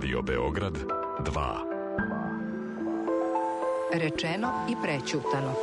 Radio Beograd 2. Rečeno i prećutano.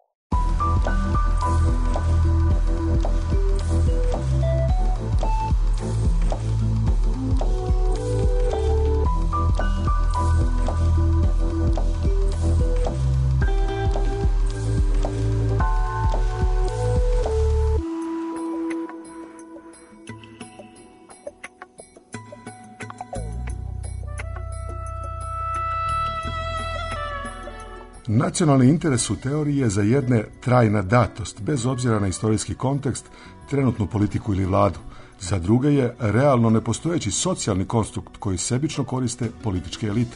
Nacionalni interes u teoriji je za jedne trajna datost, bez obzira na istorijski kontekst, trenutnu politiku ili vladu. Za druge je realno nepostojeći socijalni konstrukt koji sebično koriste političke elite.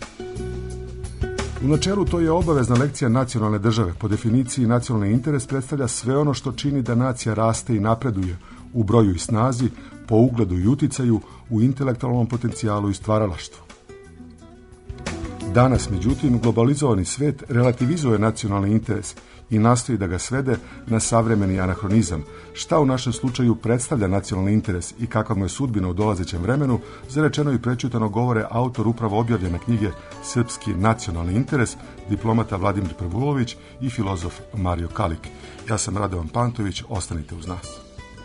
U načelu to je obavezna lekcija nacionalne države. Po definiciji nacionalni interes predstavlja sve ono što čini da nacija raste i napreduje u broju i snazi, po ugledu i uticaju, u intelektualnom potencijalu i stvaralaštvu. Danas, međutim, globalizovani svet relativizuje nacionalni interes i nastoji da ga svede na savremeni anahronizam. Šta u našem slučaju predstavlja nacionalni interes i kakva mu je sudbina u dolazećem vremenu, za rečeno i prećutano govore autor upravo objavljene knjige Srpski nacionalni interes, diplomata Vladimir Prvulović i filozof Mario Kalik. Ja sam Radovan Pantović, ostanite uz nas.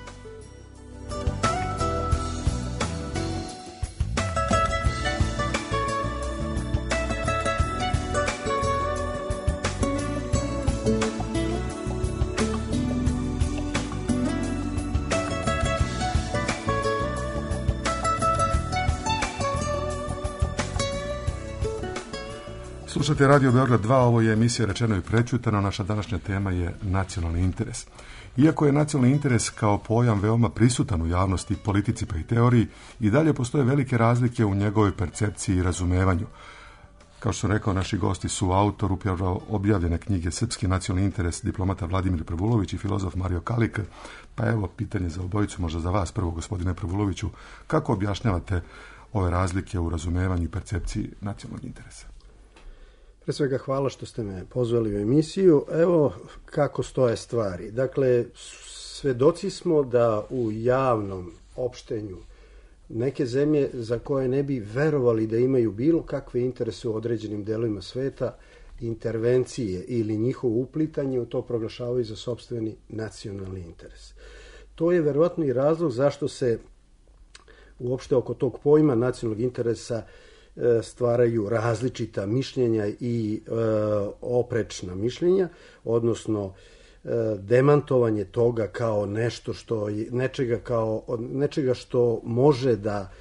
Slušate Radio Beograd 2, ovo je emisija Rečeno i prećutano. Naša današnja tema je nacionalni interes. Iako je nacionalni interes kao pojam veoma prisutan u javnosti, politici pa i teoriji, i dalje postoje velike razlike u njegovoj percepciji i razumevanju. Kao što sam rekao, naši gosti su autor upravo objavljene knjige Srpski nacionalni interes, diplomata Vladimir Prvulović i filozof Mario Kalik. Pa evo, pitanje za obojicu, možda za vas prvo, gospodine Prvuloviću, kako objašnjavate ove razlike u razumevanju i percepciji nacionalnog interesa? Pre svega hvala što ste me pozvali u emisiju. Evo kako stoje stvari. Dakle, svedoci smo da u javnom opštenju neke zemlje za koje ne bi verovali da imaju bilo kakve interese u određenim delovima sveta, intervencije ili njihovo uplitanje u to proglašavaju za sopstveni nacionalni interes. To je verovatno i razlog zašto se uopšte oko tog pojma nacionalnog interesa stvaraju različita mišljenja i oprečna mišljenja, odnosno demantovanje toga kao nešto što je, nečega što može da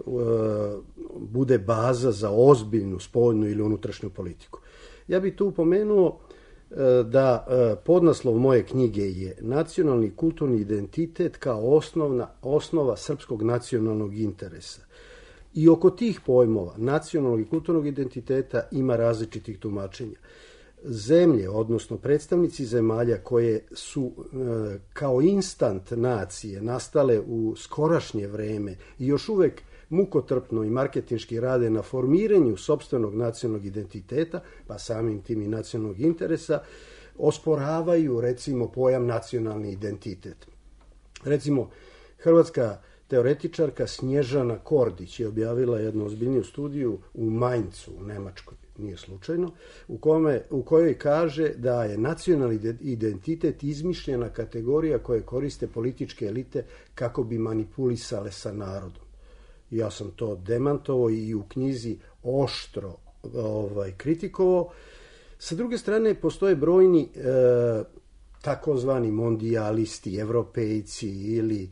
bude baza za ozbiljnu spoljnu ili unutrašnju politiku. Ja bih tu upomenuo da podnaslov moje knjige je Nacionalni kulturni identitet kao osnova srpskog nacionalnog interesa. I oko tih pojmova nacionalnog i kulturnog identiteta ima različitih tumačenja. Zemlje, odnosno predstavnici zemalja koje su kao instant nacije nastale u skorašnje vreme i još uvek mukotrpno i marketinški rade na formiranju sopstvenog nacionalnog identiteta, pa samim tim i nacionalnog interesa, osporavaju recimo pojam nacionalni identitet. Recimo, hrvatska teoretičarka Snježana Kordić je objavila jednu ozbiljniju studiju u Mainzu, u Nemačkoj, nije slučajno, u kojoj kaže da je nacionalni identitet izmišljena kategorija koje koriste političke elite kako bi manipulisale sa narodom. Ja sam to demantovao i u knjizi oštro kritikovao. Sa druge strane, postoje brojni takozvani mondijalisti, evropejci ili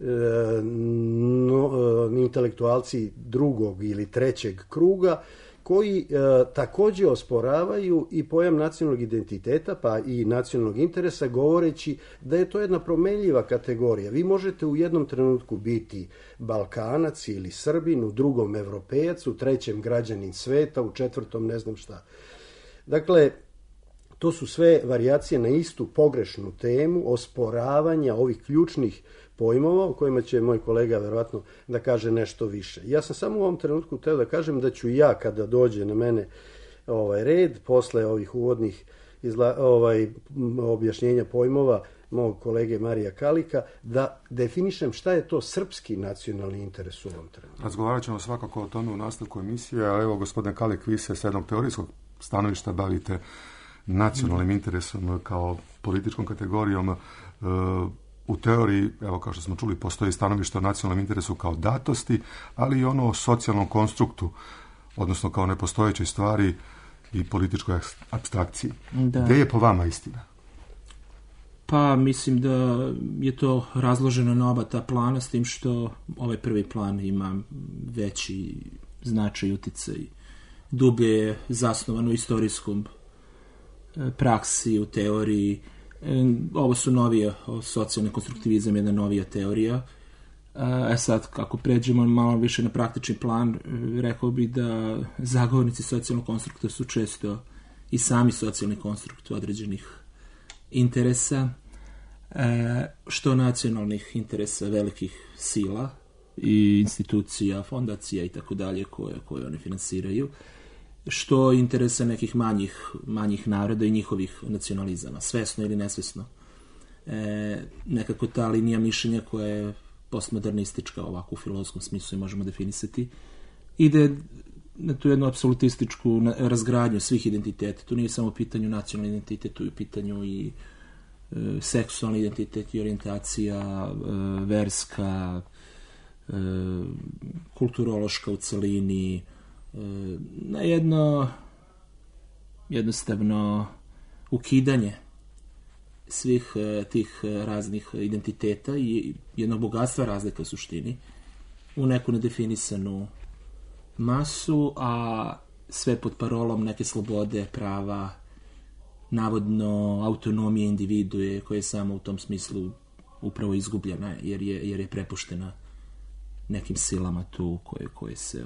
intelektualci drugog ili trećeg kruga koji također osporavaju i pojam nacionalnog identiteta pa i nacionalnog interesa, govoreći da je to jedna promenljiva kategorija. Vi možete u jednom trenutku biti Balkanac ili Srbin, u drugom Evropejac, u trećem građanin sveta, u četvrtom ne znam šta. Dakle, to su sve varijacije na istu pogrešnu temu osporavanja ovih ključnih pojmova o kojima će moj kolega verovatno da kaže nešto više. Ja sam samo u ovom trenutku hteo da kažem da ću ja, kada dođe na mene red, posle ovih uvodnih objašnjenja pojmova mog kolege Marija Kalika, da definišem šta je to srpski nacionalni interes u ovom trenutku. Razgovarat ćemo svakako o tome u nastavku emisije, a evo, gospodine Kalik, vi se s jednog teorijskog stanovišta bavite nacionalnim interesom kao političkom kategorijom. U teoriji, evo kao što smo čuli, postoji stanovište o nacionalnom interesu kao datosti, ali i ono o socijalnom konstruktu, odnosno kao nepostojećoj stvari i političkoj apstrakciji. Gde je po vama istina? Pa mislim da je to razloženo na oba ta plana, s tim što ovaj prvi plan ima veći značaj, uticaj, dublje je zasnovan u istorijskom praksi, u teoriji. Ovo su novije, socijalni konstruktivizam je jedna novija teorija. Sad, kako pređemo malo više na praktični plan, rekao bih da zagovornici socijalnog konstrukta su često i sami socijalni konstrukt određenih interesa, što nacionalnih interesa velikih sila i institucija, fondacija i tako dalje koje oni finansiraju, što interesa nekih manjih naroda i njihovih nacionalizama, svesno ili nesvesno. Nekako ta linija mišljenja koja je postmodernistička, ovako u filozofskom smislu je možemo definisati, ide na tu jednu apsolutističku razgradnju svih identiteta. Tu nije samo u pitanju nacionalni identitet, tu je u pitanju i seksualni identitet i orijentacija, verska, kulturološka u celini, na jedno jednostavno ukidanje svih tih raznih identiteta i jednog bogatstva razlika u suštini u neku nedefinisanu masu, a sve pod parolom neke slobode, prava, navodno autonomije individue koja je samo u tom smislu upravo izgubljena jer je prepuštena nekim silama tu koje se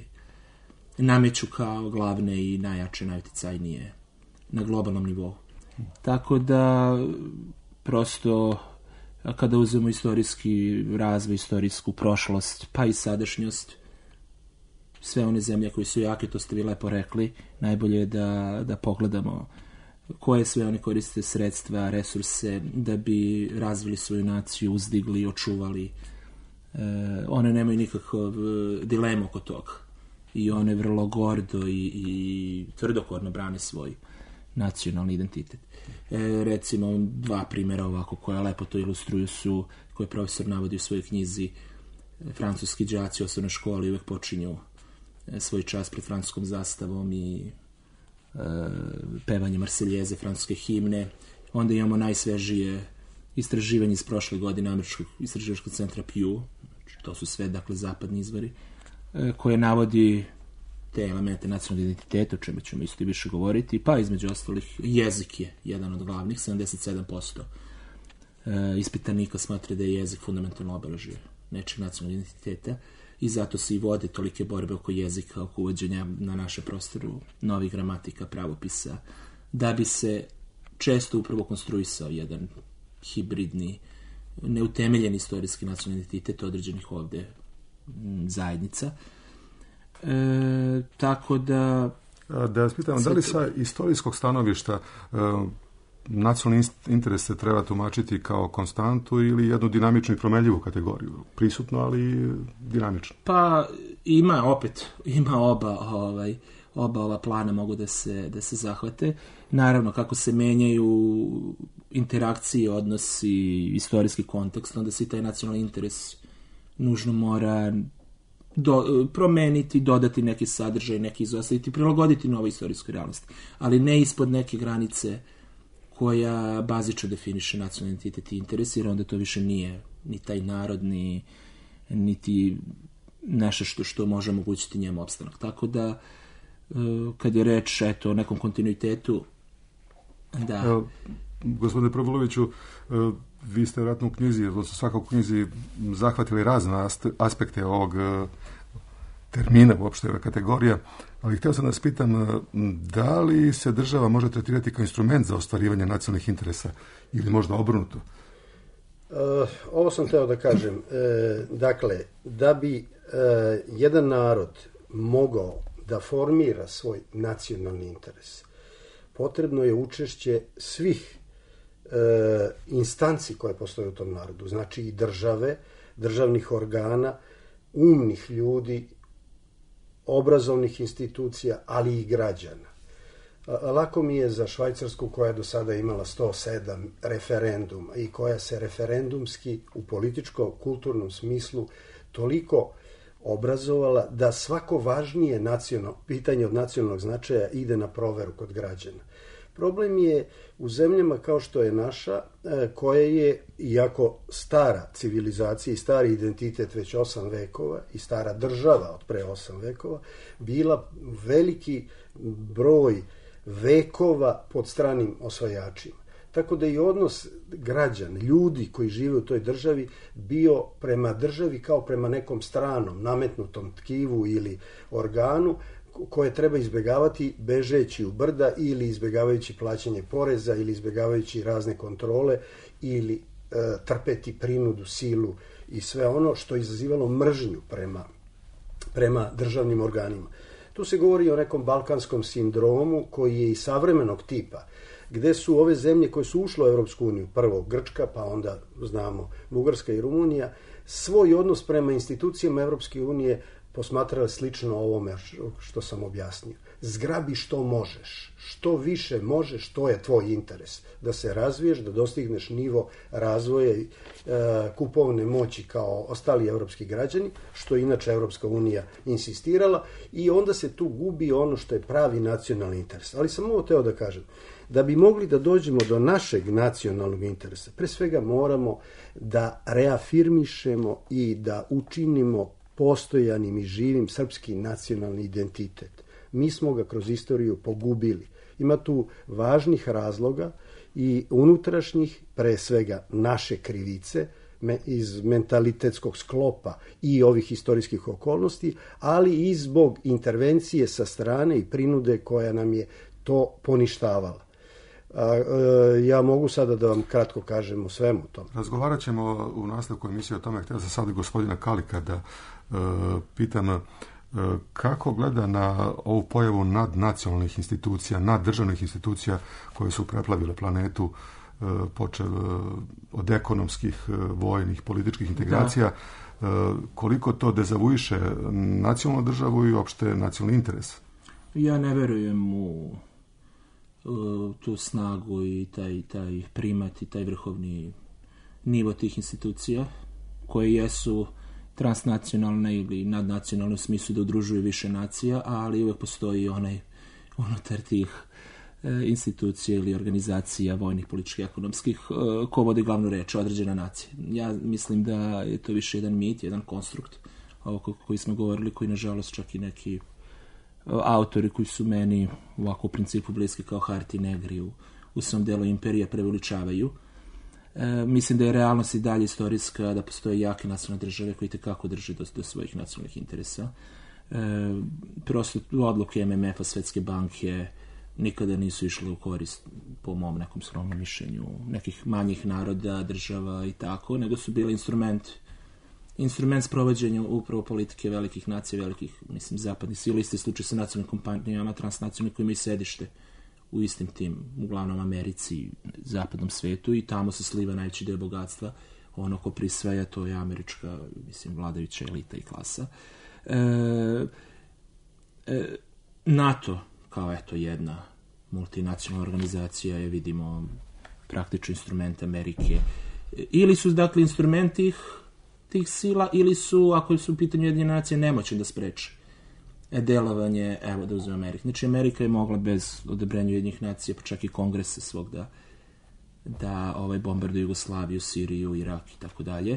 nameću kao glavne i najjače, najuticajnije na globalnom nivou. Tako da prosto kada uzmemo istorijski razvoj, istorijsku prošlost, pa i sadašnjost, sve one zemlje koje su jake, to ste vi lepo rekli, najbolje je da pogledamo koje sve oni koriste sredstva, resurse da bi razvili svoju naciju, uzdigli, očuvali. One nemaju nikakav dilemu oko toga i one vrlo gordo i tvrdokorno brane svoj nacionalni identitet. Recimo, dva primjera ovako koja lepo to ilustruju su, koje profesor navodi u svojoj knjizi. Francuski đaci u osnovnoj školi uvek počinju svoj čas pred francuskom zastavom i pevanje Marseljeze, francuske himne. Onda imamo najsvežije istraživanje iz prošle godine Američkog istraživačkog centra Pew, to su sve, dakle, zapadni izvori, koje navodi te elemente nacionalnog identiteta, o čemu ćemo isto i više govoriti, pa između ostalih jezik je jedan od glavnih, 77% ispitanika smatra da je jezik fundamentalno obeležje nečeg nacionalnog identiteta i zato se i vode tolike borbe oko jezika, oko uvođenja na naše prostoru novih gramatika, pravopisa, da bi se često upravo konstruisao jedan hibridni, neutemeljen istorijski nacionalni identitet određenih ovde zajednica. Tako da... Da vas pitam, da li sa istorijskog stanovišta nacionalni interes se treba tumačiti kao konstantu ili jednu dinamičnu i promenljivu kategoriju? Prisutno, ali dinamično. Pa ima oba ova plana mogu da se zahvate. Naravno, kako se menjaju interakcije, odnosi, istorijski kontekst, onda se i taj nacionalni interes nužno mora promeniti, dodati neki sadržaj, neki izostaviti, prilagoditi novoj istorijskoj realnosti. Ali ne ispod neke granice koja bazično definiše nacionalni identitet i interes, jer onda to više nije ni taj narod, niti nešto što može omogućiti njemu opstanak. Tako da, kad je reč o nekom kontinuitetu, da... Gospodine Probuloviću, vi ste vjerojatno u knjizi, odnosno svakako u knjizi zahvatili razne aspekte ovog termina, uopšte ove kategorija, ali htio sam da vas pitam, da li se država može tretirati kao instrument za ostvarivanje nacionalnih interesa ili možda obrnuto? Ovo sam htio da kažem. Dakle, da bi jedan narod mogao da formira svoj nacionalni interes, potrebno je učešće svih instanci koje postoje u tom narodu, znači i države, državnih organa, umnih ljudi, obrazovnih institucija, ali i građana. Lako mi je za Švajcarsku, koja je do sada imala 107 referenduma i koja se referendumski u političko-kulturnom smislu toliko obrazovala da svako važnije pitanje od nacionalnog značaja ide na proveru kod građana. Problem je u zemljama kao što je naša, koje je, iako stara civilizacija i stari identitet već 8 vekova i stara država od pre 8 vekova, bila veliki broj vekova pod stranim osvajačima. Tako da i odnos građana, ljudi koji žive u toj državi, bio prema državi kao prema nekom stranom, nametnutom tkivu ili organu, koje treba izbjegavati bežeći u brda ili izbjegavajući plaćanje poreza ili izbjegavajući razne kontrole ili trpeti prinudu, silu i sve ono što je izazivalo mržnju prema državnim organima. Tu se govori o nekom balkanskom sindromu koji je i savremenog tipa, gde su ove zemlje koje su ušle u Evropsku uniju, prvo Grčka, pa onda znamo Bugarska i Rumunija, svoj odnos prema institucijama Evropske unije posmatrali slično ovome što sam objasnio. Zgrabi što možeš, što više možeš, to je tvoj interes. Da se razviješ, da dostigneš nivo razvoja i kupovne moći kao ostali evropski građani, što je inače Evropska unija insistirala, i onda se tu gubi ono što je pravi nacionalni interes. Ali sam ovo teo da kažem, da bi mogli da dođemo do našeg nacionalnog interesa, pre svega moramo da reafirmišemo i da učinimo postojanim i živim srpski nacionalni identitet. Mi smo ga kroz istoriju pogubili. Ima tu važnih razloga i unutrašnjih, pre svega naše krivice, iz mentalitetskog sklopa i ovih istorijskih okolnosti, ali i zbog intervencije sa strane i prinude koja nam je to poništavala. Ja mogu sada da vam kratko kažem o svemu tome. Razgovarat ćemo u nastavku emisije o tome. Htio sam sad gospodina Kalika da pitam kako gleda na ovu pojavu nadnacionalnih institucija, naddržavnih institucija koje su preplavile planetu, počev od ekonomskih, vojnih, političkih integracija. Koliko to dezavuiše nacionalnu državu i uopšte nacionalni interes? Ja ne verujem u tu snagu i taj primat i taj vrhovni nivo tih institucija koje jesu transnacionalne ili nadnacionalne u smislu da udružuju više nacija, ali uvek postoji onaj unutar tih institucija ili organizacija vojnih, političkih, ekonomskih ko vodi glavnu reč, određena nacija. Ja mislim da je to više jedan mit, jedan konstrukt ovo koji smo govorili, koji nažalost čak i neki autori koji su meni ovako u principu bliski kao Harti Negri u svom delu imperija preveličavaju. Mislim da je realnost i dalje istorijska, da postoje jake nacionalne države koji tekako drže do svojih nacionalnih interesa. Prosto odluke MMF-a, Svetske banke nikada nisu išle u korist, po mom nekom skromnom mišljenju, nekih manjih naroda, država i tako, nego su bili instrument sprovođenja upravo politike velikih nacija, velikih, mislim, zapadnih sila. Isti slučaj sa nacionalnim kompanijama, transnacionalnim, koji imaju sedište u istim tim, uglavnom Americi, zapadnom svetu, i tamo se sliva najveći deo bogatstva. Ono ko prisvaja, to je američka, mislim, vladajuća elita i klasa. NATO, kao eto jedna multinacionalna organizacija, je, vidimo, praktično instrument Amerike. Ili su, dakle, instrumenti tih sila, ili su, ako su u pitanju Ujedinjene nacije, nemoćni da spreče delovanje, evo da uzmem Ameriku. Znači, Amerika je mogla bez odobrenja Ujedinjenih nacija, pa čak i kongrese svog da bombarduje Jugoslaviju, Siriju, Irak i tako dalje.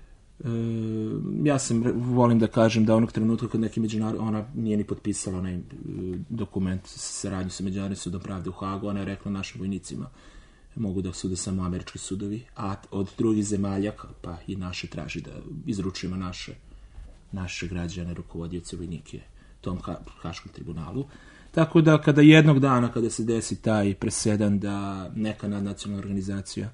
Ja volim da kažem da onog trenutka kad neki međunarodni, ona nije ni potpisala onaj dokument saradnju sa Međunarodnim sudom pravde u Hagu, ona je rekla našim vojnicima mogu da sude samo američki sudovi, a od drugih zemalja, pa i naše, traži da izručujemo naše građane, rukovodioce, vojnike tom Haškom tribunalu. Tako da kada jednog dana, kada se desi taj presedan da neka nadnacionalna organizacija,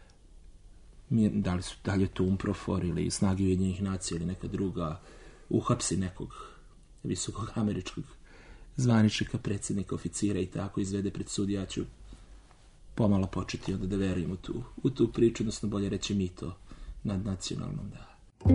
da li je to UNPROFOR ili Snage Ujedinjenih nacija ili neka druga, uhapsi nekog visokog američkog zvaničnika, predsjednika, oficira i tako izvede pred sud, ja ću pomalo početi onda da verujem u tu priču, odnosno bolje reći mito nadnacionalnom, da.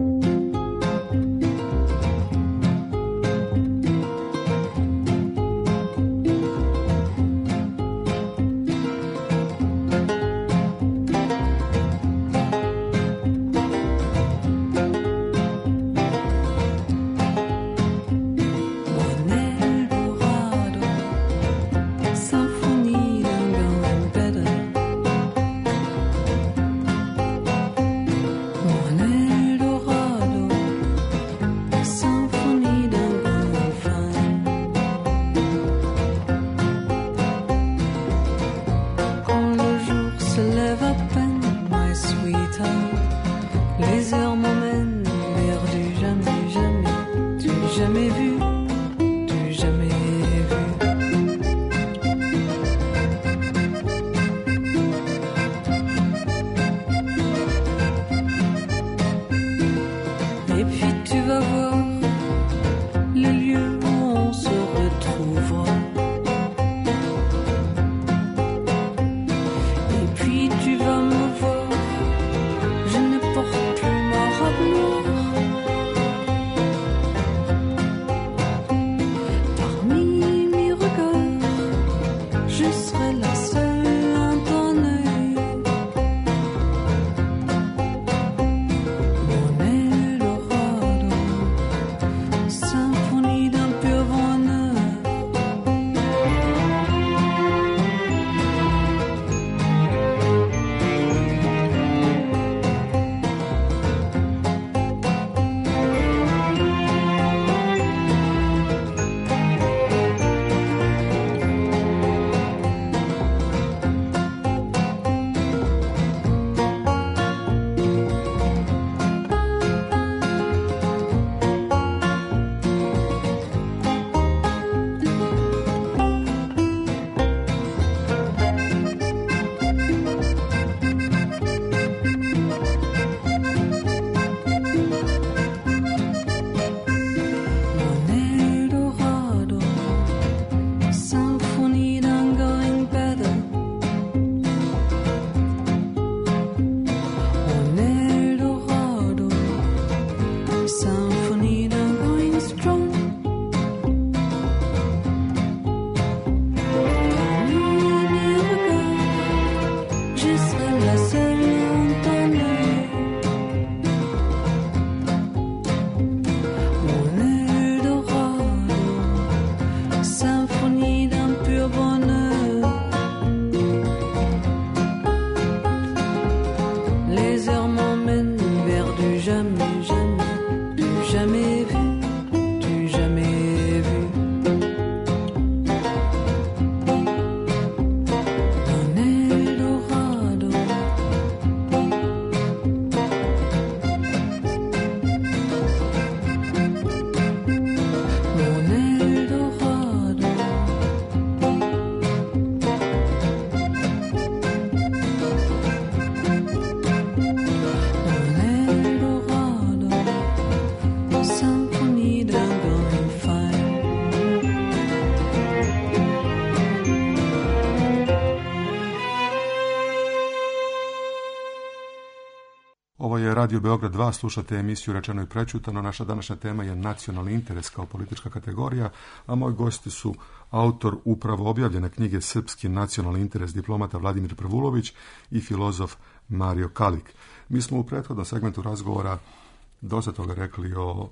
Ovo je Radio Beograd 2, slušate emisiju Rečeno i prečutano. Naša današnja tema je nacionalni interes kao politička kategorija, a moji gosti su autor upravo objavljene knjige Srpski nacionalni interes, diplomata Vladimir Prvulović i filozof Mario Kalik. Mi smo u prethodnom segmentu razgovora dosta toga rekli o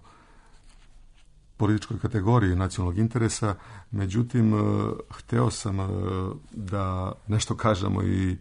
političkoj kategoriji nacionalnog interesa, međutim, hteo sam da nešto kažemo i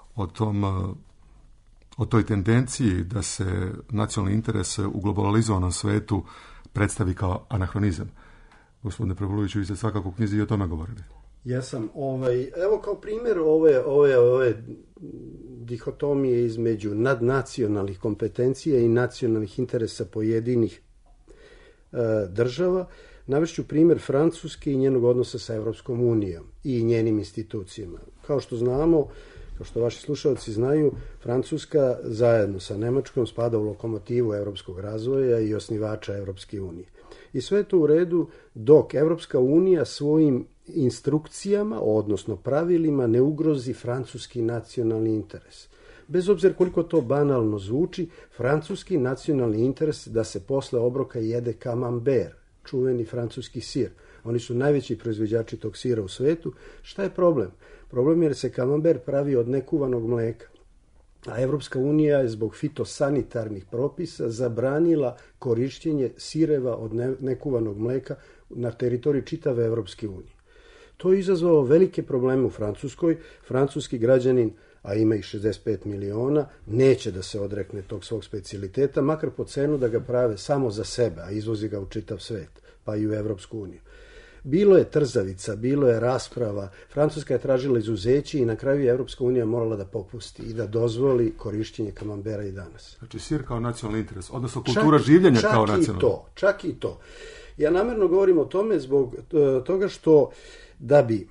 o toj tendenciji da se nacionalni interes u globalizovanom svetu predstavi kao anahronizam. Gospodine Prvuloviću, vi ste svakako u knjizi i o tome govorili. Jesam. Evo kao primjer ove dihotomije između nadnacionalnih kompetencija i nacionalnih interesa pojedinih država, navešću primjer Francuske i njenog odnosa sa Evropskom unijom i njenim institucijama. Kao što znamo, kao što vaši slušalci znaju, Francuska zajedno sa Nemačkom spada u lokomotivu evropskog razvoja i osnivača Evropske unije. I sve je to u redu dok Evropska unija svojim instrukcijama, odnosno pravilima, ne ugrozi francuski nacionalni interes. Bez obzira koliko to banalno zvuči, francuski nacionalni interes da se posle obroka jede camembert, čuveni francuski sir. Oni su najveći proizvođači tog sira u svetu. Šta je problem? Problem je jer se camembert pravi od nekuvanog mleka. A Evropska unija je zbog fitosanitarnih propisa zabranila korišćenje sireva od nekuvanog mleka na teritoriji čitave Evropske unije. To je izazvalo velike probleme u Francuskoj. Francuski građanin, a ima ih 65 miliona, neće da se odrekne tog svog specijaliteta, makar po cenu da ga prave samo za sebe, a izvozi ga u čitav svet, pa i u Evropsku uniju. Bilo je trzavica, bilo je rasprava, Francuska je tražila izuzeće i na kraju je Evropska unija morala da popusti i da dozvoli korišćenje kamambera i danas. Znači sir kao nacionalni interes, odnosno kultura življenja kao nacionalni. Čak i to. Ja namjerno govorim o tome zbog toga što da bi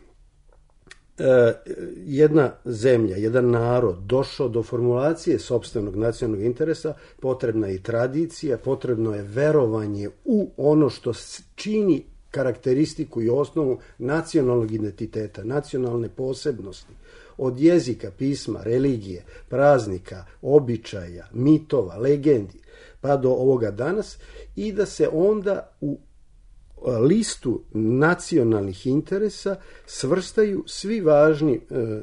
jedna zemlja, jedan narod došao do formulacije sopstvenog nacionalnog interesa, potrebna je i tradicija, potrebno je verovanje u ono što čini karakteristiku i osnovu nacionalnog identiteta, nacionalne posebnosti, od jezika, pisma, religije, praznika, običaja, mitova, legendi, pa do ovoga danas, i da se onda u listu nacionalnih interesa svrstaju svi važni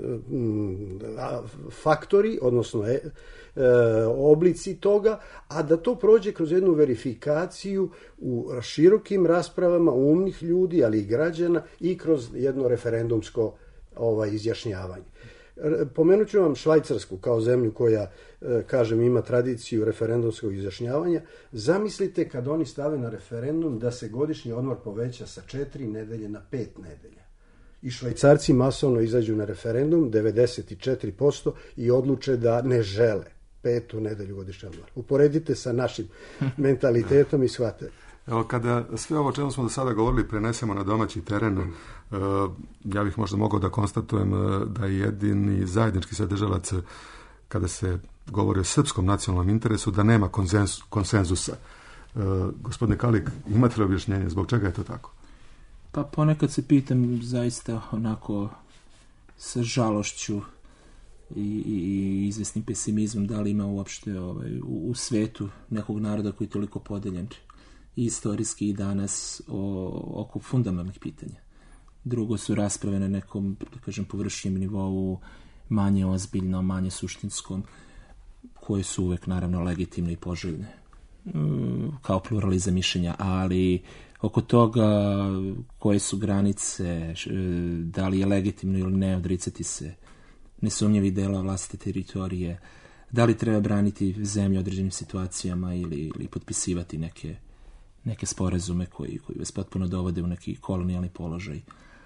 faktori, odnosno oblici toga, a da to prođe kroz jednu verifikaciju u širokim raspravama umnih ljudi, ali i građana, i kroz jedno referendumsko izjašnjavanje. Pomenut ću vam Švajcarsku kao zemlju koja, kažem, ima tradiciju referendumskog izjašnjavanja. Zamislite kad oni stave na referendum da se godišnji odmor poveća sa 4 nedelje na 5 nedelja. I Švajcarci masovno izađu na referendum, 94%, i odluče da ne žele 5. nedelju godišnji odmor. Uporedite sa našim mentalitetom i shvatite. Evo, kada sve ovo čemu smo do sada govorili prenesemo na domaći teren, ja bih možda mogao da konstatujem da je jedini zajednički sadržalac kada se govori o srpskom nacionalnom interesu, da nema konsenzusa. Gospodine Kalik, imate li objašnjenje zbog čega je to tako? Pa ponekad se pitam zaista onako sa žalošću i izvesnim pesimizmom da li ima uopšte u svetu nekog naroda koji je toliko podeljen i istorijski i danas oko fundamentalnih pitanja. Drugo su rasprave na nekom, da kažem, površnijem nivou, manje ozbiljno, manje suštinskom, koje su uvek naravno legitimne i poželjne kao pluralizam mišljenja, ali oko toga koje su granice, da li je legitimno ili ne odricati se nesumnjivih dela vlastite teritorije, da li treba braniti zemlju u određenim situacijama ili potpisivati neke sporazume koji vas potpuno dovode u neki kolonijalni položaj.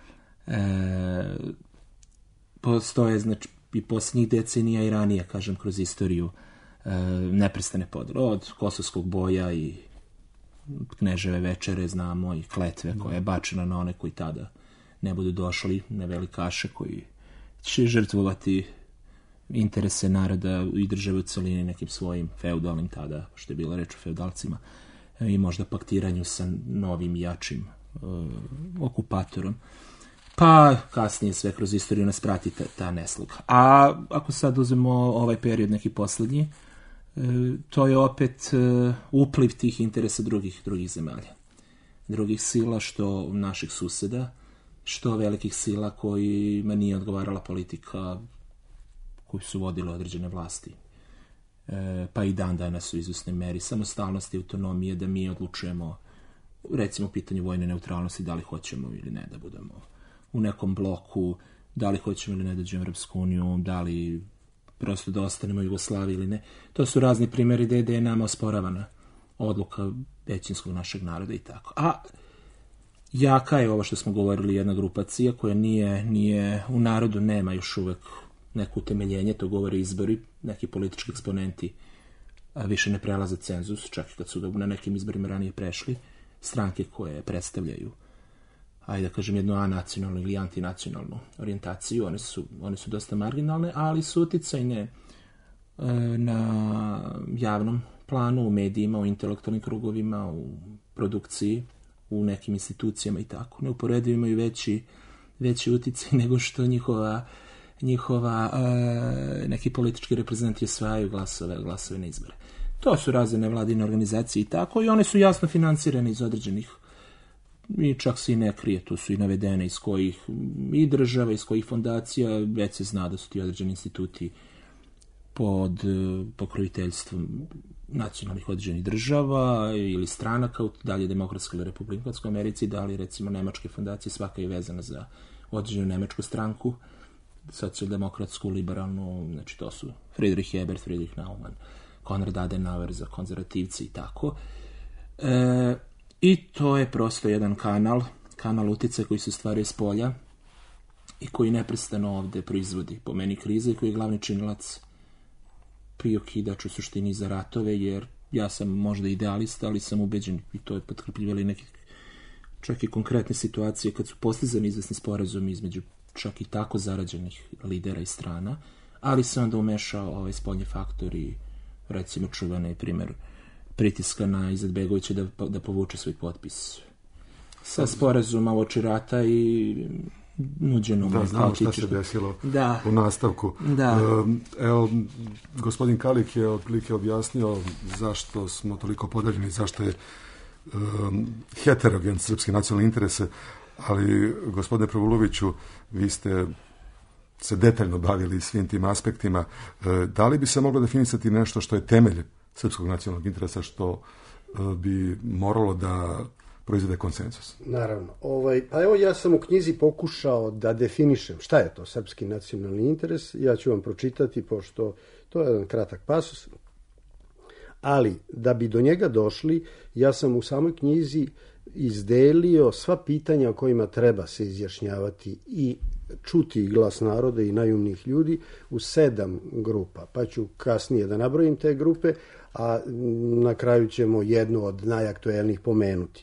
Postoje, znači, i posljednjih decenija i ranije, kažem, kroz istoriju neprestane podele, od Kosovskog boja i Kneževe večere, znamo, i kletve koja je bačena na one koji tada ne budu došli, na velikaše koji će žrtvovati interese naroda i države u celini nekim svojim feudalnim tada, što je bila reč o feudalcima, i možda paktiranju sa novim jačim okupatorom. Pa kasnije sve kroz istoriju nas prati ta nesluga. A ako sad uzmemo ovaj period neki posljednji, to je opet upliv tih interesa drugih zemalja. Drugih sila, što naših suseda, što velikih sila kojima nije odgovarala politika koju su vodile određene vlasti. Pa i dan danas u izvesnoj meri samostalnosti i autonomije, da mi odlučujemo, recimo u pitanju vojne neutralnosti, da li hoćemo ili ne da budemo u nekom bloku, da li hoćemo ili ne da dođemo u Europsku uniju, da li prosto da ostanemo u Jugoslaviji ili ne. To su razni primjeri gde je nama osporavana odluka većinskog našeg naroda i tako. A jaka je ovo što smo govorili, jedna grupacija koja nije u narodu, nema još uvek neko utemeljenje, to govore izbori, neki politički eksponenti više ne prelaze cenzus, čak i kad su na nekim izborima ranije prešli, stranke koje predstavljaju, ajde da kažem, jednu anacionalnu ili antinacionalnu orijentaciju, one su dosta marginalne, ali su uticajne na javnom planu, u medijima, u intelektualnim krugovima, u produkciji, u nekim institucijama i tako. Neuporedivo imaju veći uticaj nego što njihova neki politički reprezentanti osvajaju glasove na izbore. To su razne nevladine organizacije i tako, i one su jasno financirane iz određenih, i čak se i ne krije, tu su i navedene iz kojih i država, iz kojih fondacija, već se zna da su ti određeni instituti pod pokroviteljstvom nacionalnih određenih država ili stranaka, da li je Demokratskoj ili Republikanskoj Americi, da li recimo nemačke fondacije, svaka je vezana za određenu nemačku stranku, socijaldemokratsku, liberalnu, znači to su Friedrich Ebert, Friedrich Naumann, Konrad Adenauer za konzervativci i tako. I to je prosto jedan kanal uticaja koji se stvaruje s polja i koji neprestano ovde proizvodi, po meni, kriza, i koji je glavni činilac priokidač u suštini za ratove, jer ja sam možda idealista, ali sam ubeđen, i to je potkrepljivali neke čak i konkretne situacije kad su postizani izvesni sporazumi između čak i tako zarađenih lidera i strana, ali se onda umešao ovaj spoljni faktor i recimo čuveni primjer pritiska na Izetbegovića da povuče svoj potpis sa sporazuma uoči rata i nuđeno. Da, znamo šta se desilo u nastavku. Da. Evo, gospodin Kalik je otprilike objasnio zašto smo toliko podeljeni, zašto je heterogen srpski nacionalni interese, ali gospodine Pravuloviću, vi ste se detaljno bavili svim tim aspektima. Da li bi se moglo definisati nešto što je temelj srpskog nacionalnog interesa, što bi moralo da proizvede konsenzus? Naravno. Pa evo, ja sam u knjizi pokušao da definišem šta je to srpski nacionalni interes. Ja ću vam pročitati, pošto to je jedan kratak pasus. Ali, da bi do njega došli, ja sam u samoj knjizi izdelio sva pitanja o kojima treba se izjašnjavati i čuti glas naroda i najumnijih ljudi u 7 grupa. Pa ću kasnije da nabrojim te grupe, a na kraju ćemo jednu od najaktuelnijih pomenuti.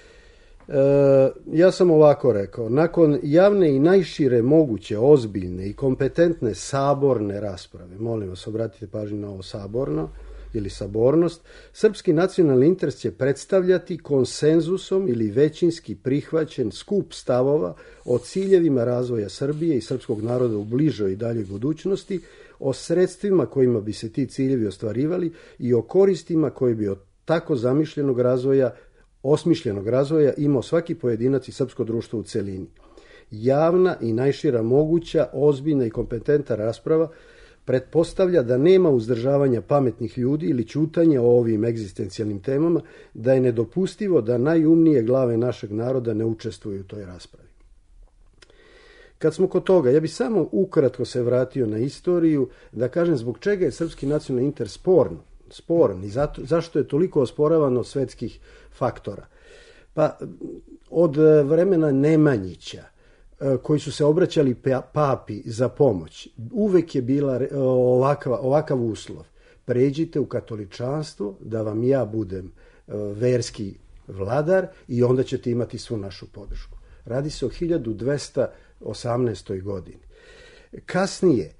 Ja sam ovako rekao: nakon javne i najšire moguće ozbiljne i kompetentne saborne rasprave, molim vas obratite pažnju na ovo saborno ili sabornost, srpski nacionalni interes će predstavljati konsenzusom ili većinski prihvaćen skup stavova o ciljevima razvoja Srbije i srpskog naroda u bližoj i daljoj budućnosti, o sredstvima kojima bi se ti ciljevi ostvarivali i o koristima koji bi od tako osmišljenog razvoja imao svaki pojedinac i srpsko društvo u celini. Javna i najšira moguća, ozbiljna i kompetentna rasprava pretpostavlja da nema uzdržavanja pametnih ljudi ili ćutanja o ovim egzistencijalnim temama, da je nedopustivo da najumnije glave našeg naroda ne učestvuju u toj raspravi. Kad smo kod toga, ja bih samo ukratko se vratio na istoriju, da kažem zbog čega je srpski nacionalni interes sporan i zašto je toliko osporavan od svetskih faktora. Pa od vremena Nemanjića, koji su se obraćali papi za pomoć, uvek je bila ovakav uslov: pređite u katoličanstvo da vam ja budem verski vladar i onda ćete imati svu našu podršku. Radi se o 1218. godini. Kasnije,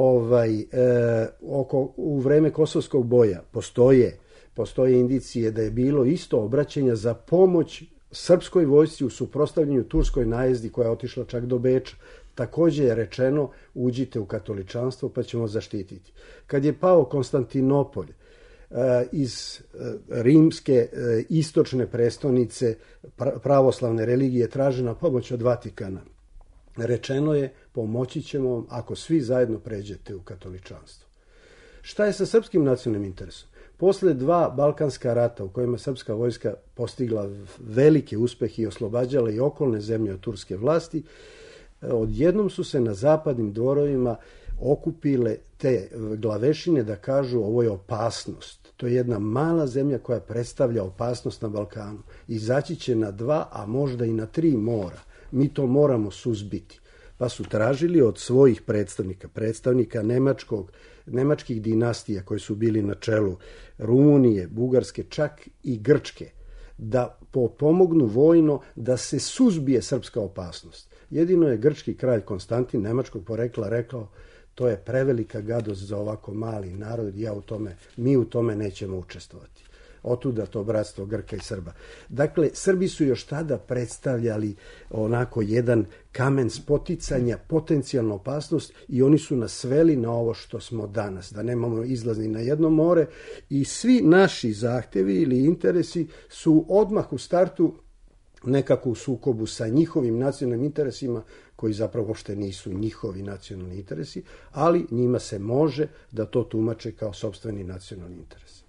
u vreme Kosovskog boja postoje indicije da je bilo isto obraćanja za pomoć srpskoj vojsci u suprotstavljanju turskoj najezdi koja je otišla čak do Beča. Također je rečeno: uđite u katoličanstvo pa ćemo zaštititi. Kad je pao Konstantinopolj, iz rimske istočne prestonice pravoslavne religije tražena pomoć od Vatikana, rečeno je: pomoći ćemo vam ako svi zajedno pređete u katoličanstvo. Šta je sa srpskim nacionalnim interesom? Posle 2 balkanska rata u kojima srpska vojska postigla velike uspehe i oslobađala i okolne zemlje od turske vlasti, odjednom su se na zapadnim dvorovima okupile te glavešine da kažu: ovo je opasnost. To je jedna mala zemlja koja predstavlja opasnost na Balkanu. Izaći će na 2, a možda i na 3 mora. Mi to moramo suzbiti. Pa su tražili od svojih predstavnika nemačkih dinastija koji su bili na čelu Rumunije, Bugarske, čak i Grčke, da pomognu vojno da se suzbije srpska opasnost. Jedino je grčki kralj Konstantin, nemačkog porekla, rekao: to je prevelika gadost za ovako mali narod, mi u tome nećemo učestvovati. otuda to bratstvo Grka i Srba. Dakle, Srbi su još tada predstavljali onako jedan kamen spoticanja, potencijalnu opasnost i oni su nas sveli na ovo što smo danas, da nemamo izlazni na jedno more i svi naši zahtevi ili interesi su odmah u startu nekako u sukobu sa njihovim nacionalnim interesima koji zapravo uopšte nisu njihovi nacionalni interesi, ali njima se može da to tumače kao sopstveni nacionalni interes.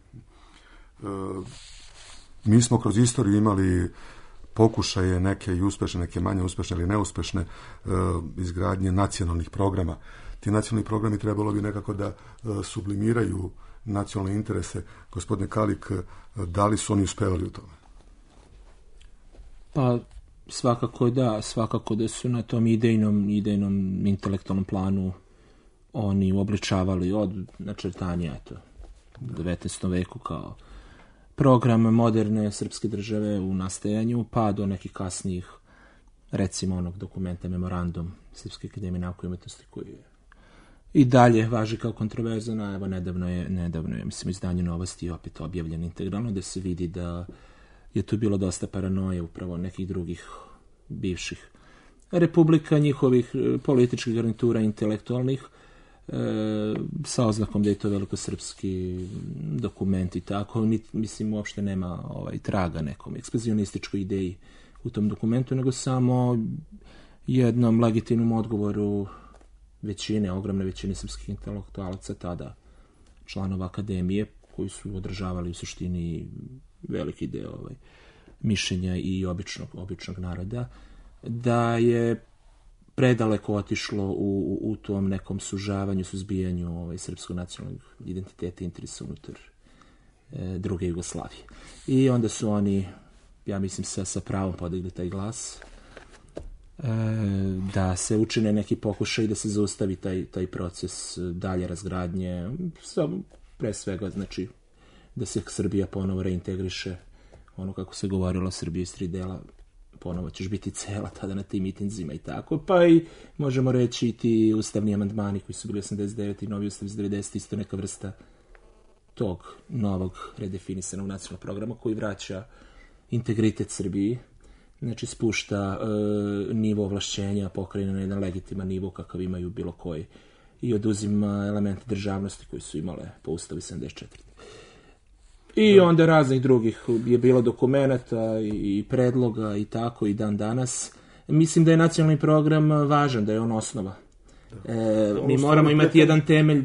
Mi smo kroz istoriju imali pokušaje neke i uspešne, neke manje uspešne ili neuspešne izgradnje nacionalnih programa. Ti nacionalni programi trebalo bi nekako da sublimiraju nacionalne interese. Gospodine Kalik, da li su oni uspevali u tome? Pa svakako da su na tom idejnom intelektualnom planu oni obličavali od načrtanja u 19. veku kao program moderne srpske države u nastajanju, pa do nekih kasnijih, recimo onog dokumenta Memorandum Srpske akademije nauke i umetnosti koji je i dalje važi kao kontroverzan, a evo nedavno je mislim izdanje Novosti opet objavljen integralno, da se vidi da je tu bilo dosta paranoje upravo nekih drugih bivših republika, njihovih političkih garnitura intelektualnih, sa oznakom da je to velikosrpski dokument i tako. Mislim, uopšte nema traga nekom ekspanzionističkoj ideji u tom dokumentu, nego samo jednom legitimnom odgovoru ogromne većine srpskih intelektualaca, tada članova akademije, koji su održavali u suštini veliki deo mišljenja i običnog naroda, da je predaleko otišlo u tom nekom sužavanju, suzbijanju srpskog nacionalnog identiteta i interesa unutar druge Jugoslavije. I onda su oni, ja mislim, sa pravom podigli taj glas, da se učine neki pokušaj da se zaustavi taj proces dalje razgradnje, pre svega, znači, da se Srbija ponovo reintegriše, ono kako se govorilo, Srbija iz 3 dela, ponovo ćeš biti cela tada na tim mitinzima i tako, pa i možemo reći i ti ustavni amandmani koji su bili 89 i novi ustav iz 90, isto neka vrsta tog novog redefinisanog nacionalnog programa koji vraća integritet Srbiji, znači spušta nivo ovlašćenja pokrajine na jedan legitiman nivo kakav imaju bilo koji i oduzima elemente državnosti koji su imale po ustavu 74. I onda raznih drugih je bilo dokumenata i predloga i tako i dan danas. Mislim da je nacionalni program važan, da je on osnova. Mi moramo imati jedan temelj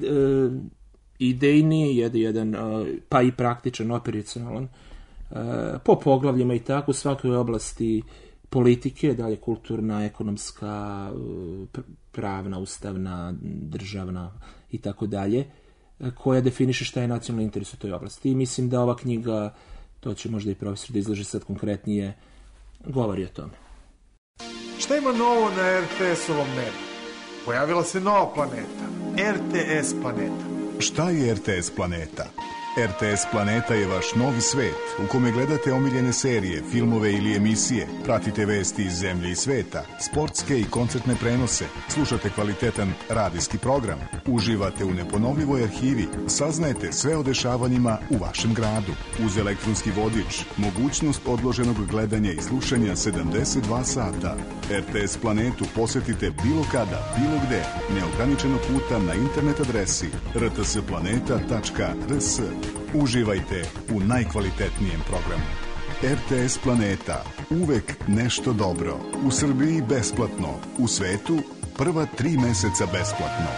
idejni, jedan pa i praktičan, operacionalan, po poglavljima i tako u svakoj oblasti politike, dalje kulturna, ekonomska, pravna, ustavna, državna i tako dalje, koja definiše šta je nacionalni interes u toj oblasti. I mislim da ova knjiga, to će možda i profesor da izloži sad konkretnije, govori o tome. Šta ima novo na RTS-ovom nebu? Pojavila se nova planeta, RTS planeta. Šta je RTS planeta? RTS planeta je vaš novi svet u kome gledate omiljene serije, filmove ili emisije, pratite vesti iz zemlje i sveta, sportske i koncertne prenose, slušate kvalitetan radijski program, uživate u neponovljivoj arhivi, saznajete sve o dešavanjima u vašem gradu. Uz elektronski vodič, mogućnost odloženog gledanja i slušanja 72 sata. RTS planetu posetite bilo kada, bilo gde, neograničeno puta na internet adresi rtsplaneta.rs. Uživajte u najkvalitetnijem programu. RTS Planeta. Uvek nešto dobro. U Srbiji besplatno. U svetu prva 3 meseca besplatno.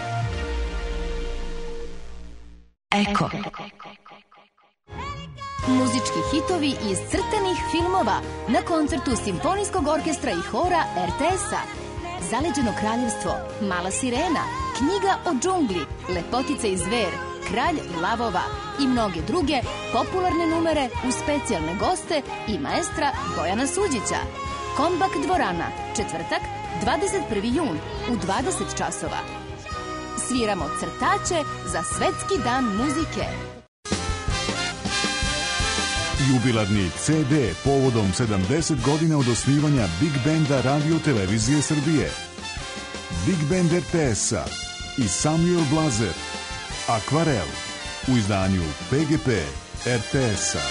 Eko. Muzički hitovi iz crtanih filmova na koncertu Simfonijskog orkestra i hora RTS-a. Zaleđeno kraljevstvo, Mala sirena, Knjiga o džungli, Lepotica i zver, Kralj lavova i mnoge druge popularne numere uz specijalne goste i maestra Bojana Suđića. Kombak dvorana, četvrtak, 21. jun u 20 časova. Sviramo crtaće za Svetski dan muzike. Jubilarni CD povodom 70 godina od osnivanja Big Banda Radio Televizije Srbije. Big Band RTS-a i Samuel Blazer. Akvarel u izdanju PGP RTS-a.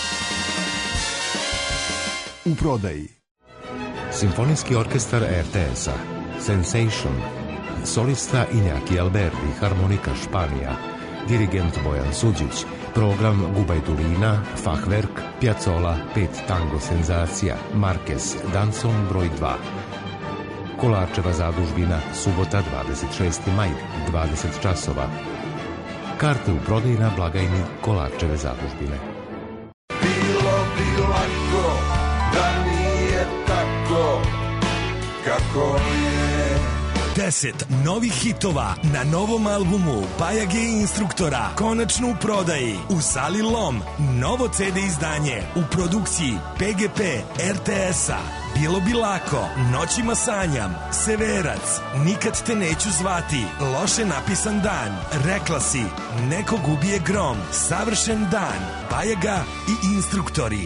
U prodaji. Simfonijski orkestar RTS-a Sensation, solista Iñaki Alberdi, harmonika Španija, dirigent Bojan Suđić, program Gubajdulina, Fachwerk, Piazzolla, 5 tango senzacija, Marquez, Danson broj 2. Kolarčeva zadužbina, subota 26. maj, 20 časova. Karte u prodaji na blagajni Kolarčeve zadužbine. Bilo bi lako da nije tako kako je. 10 novih hitova na novom albumu Bajage Instruktora konačno u prodaji u sali Lom. Novo CD izdanje u produkciji PGP RTS-a. Bilo bi lako, Noćima sanjam, Severac, Nikad te neću zvati, Loše napisan dan, Rekla si, Neko ubije grom, Savršen dan, Bajaga i Instruktori.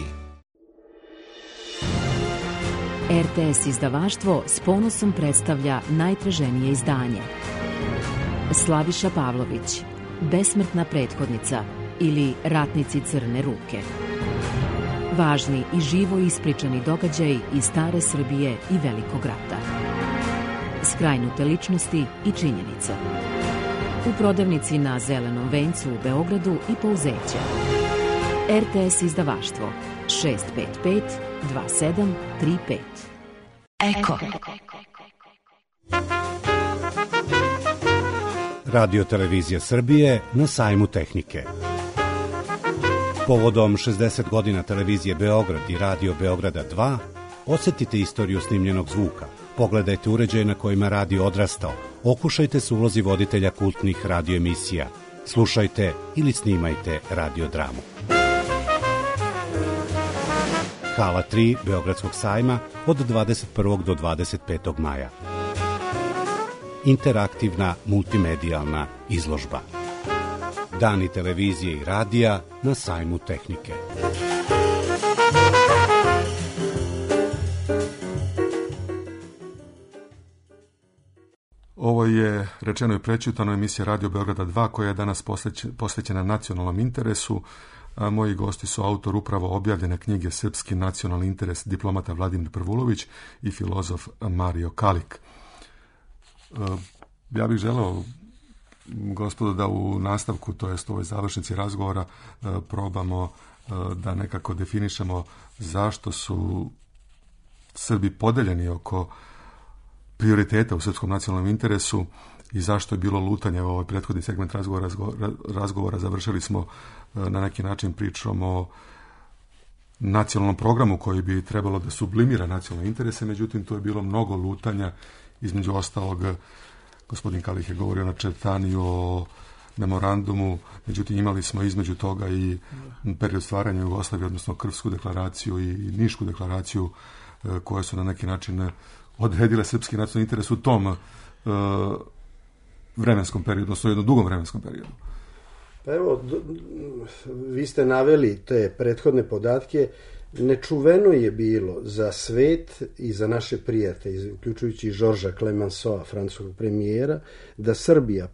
RTS izdavaštvo s ponosom predstavlja najtraženije izdanje. Slaviša Pavlović, Besmrtna prethodnica ili Ratnici crne ruke. Važni i živo ispričani događaji iz stare Srbije i Velikog rata. Skrajnute ličnosti i činjenice. U prodavnici na Zelenom vencu u Beogradu i Pouzeća. RTS izdavaštvo 655 2735. Eko. Radio televizija Srbije na sajmu tehnike. Povodom 60 godina televizije Beograd i radio Beograda 2, osjetite istoriju snimljenog zvuka, pogledajte uređaje na kojima radio odrastao, okušajte se ulozi voditelja kultnih radioemisija, slušajte ili snimajte radiodramu. Hala 3 Beogradskog sajma od 21. do 25. maja. Interaktivna multimedijalna izložba. Dani televizije i radija na sajmu tehnike. Ovo je Rečeno i prećutano, emisija Radio Beograda 2 koja je danas posvećena nacionalnom interesu. Moji gosti su autor upravo objavljene knjige Srpski nacionalni interes, diplomata Vladimir Prvulović i filozof Mario Kalik. Ja bih želeo, gospodo, da u nastavku, to jest u ovoj završnici razgovora, probamo da nekako definišemo zašto su Srbi podeljeni oko prioriteta u srpskom nacionalnom interesu i zašto je bilo lutanje. Ovaj prethodni segment razgovora završili smo na neki način pričom o nacionalnom programu koji bi trebalo da sublimira nacionalne interese, međutim tu je bilo mnogo lutanja, između ostalog gospodin Kalih je govorio na Četaniju o memorandumu, međutim imali smo između toga i period stvaranja Jugoslavije, odnosno Krfsku deklaraciju i Nišku deklaraciju, koje su na neki način odredile srpski nacionalni interes u tom vremenskom periodu, odnosno jednom dugom vremenskom periodu. Pa evo, vi ste naveli te prethodne podatke. Nečuveno je bilo za svet i za naše prijatelje, uključujući Žorža Clemenceaua, francuskog premijera, da Srbija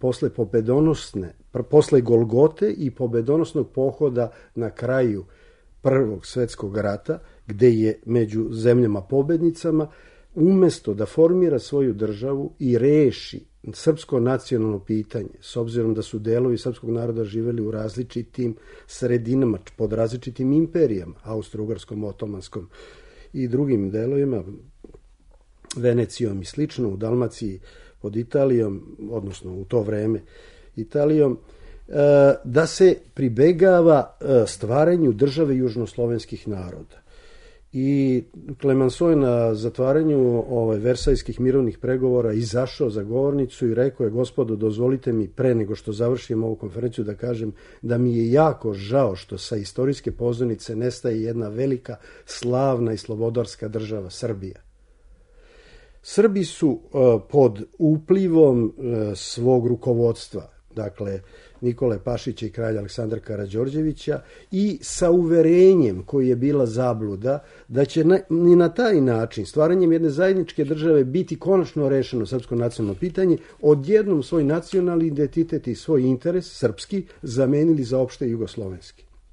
posle Golgote i pobedonosnog pohoda na kraju Prvog svjetskog rata, gde je među zemljama pobednicama, umesto da formira svoju državu i reši srpsko nacionalno pitanje, s obzirom da su delovi srpskog naroda živeli u različitim sredinama, pod različitim imperijama, Austro-Ugarskom, Otomanskom i drugim delovima, Venecijom i slično, u Dalmaciji pod Italijom, odnosno u to vreme Italijom, da se pribegava stvaranju države južnoslovenskih naroda. I Clemenceau je na zatvaranju Versajskih mirovnih pregovora izašao za govornicu i rekao je: gospodo, dozvolite mi pre nego što završim ovu konferenciju da kažem da mi je jako žao što sa istorijske pozornice nestaje jedna velika, slavna i slobodarska država Srbija. Srbi su pod uplivom svog rukovodstva, dakle Nikole Pašića i kralja Aleksandra Karađorđevića, i sa uverenjem koji je bila zabluda da će ni na taj način, stvaranjem jedne zajedničke države, biti konačno rešeno srpsko nacionalno pitanje, odjednom svoj nacionalni identitet i svoj interes srpski zamenili za opšte jugoslovenski.